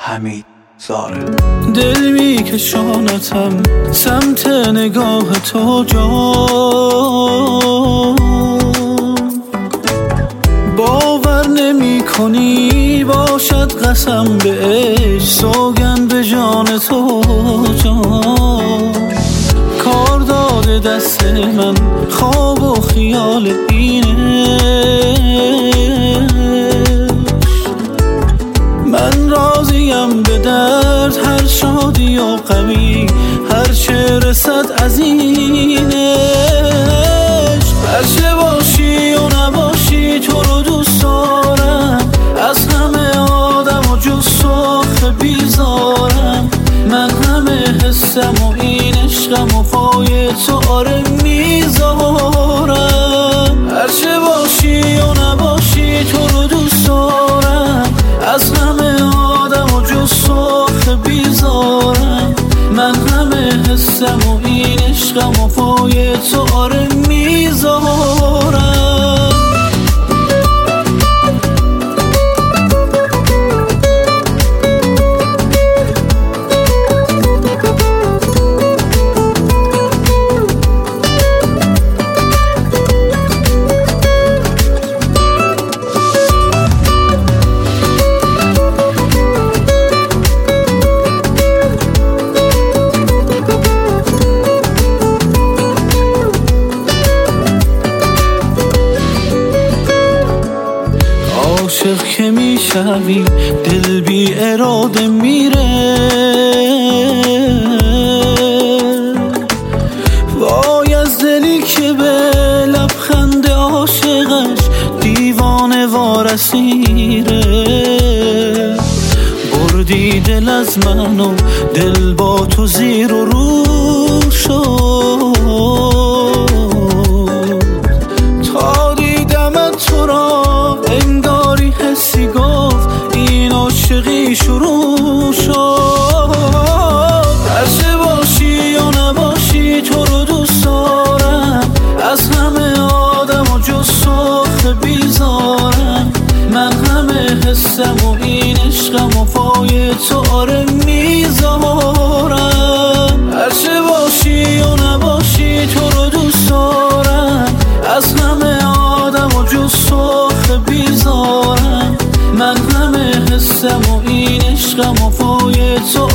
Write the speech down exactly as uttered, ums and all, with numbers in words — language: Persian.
حمید زاره. دل میکشانتم سمت نگاه تو جان، باور نمی کنی باشد قسم به عشق، سوگند به جان تو جان. کار داده دست من خواب و خیال اینش، من راضیم به درد هر شادی و غمی، هر چه رسد از اینش. هر چه باشی و نباشی تو رو دوست دارم، از همه آدم و جز سخ بیزارم. من همه حسم و این عشقم و پای تو آره میذارم. هر چه باشی و نباشی تو رو دوست دارم، از همه آدم و جز سخ بیزارم. من همه حسم و این عشقم و پای تو آره میذارم. عاشق که میشوی دل بی اراده میره، وای از دلی که به لبخند عاشقش دیوانه وارسیره. بردی دل از من و دل با تو زیر و رو شد، تا دیدمت تو را انگاری حسی گفت این عاشقی شروع شد. هر چه باشی و نباشی تو رو دوست دارم، از همه آدم و جز سخ بیزارم. من همه حسم و این عشقم و پای تو آره میذارم. هر چه باشی و نباشی تو رو دوست دارم، از همه آدم و جز سخ بیزارم. من همه حسم و این عشقم و پای تو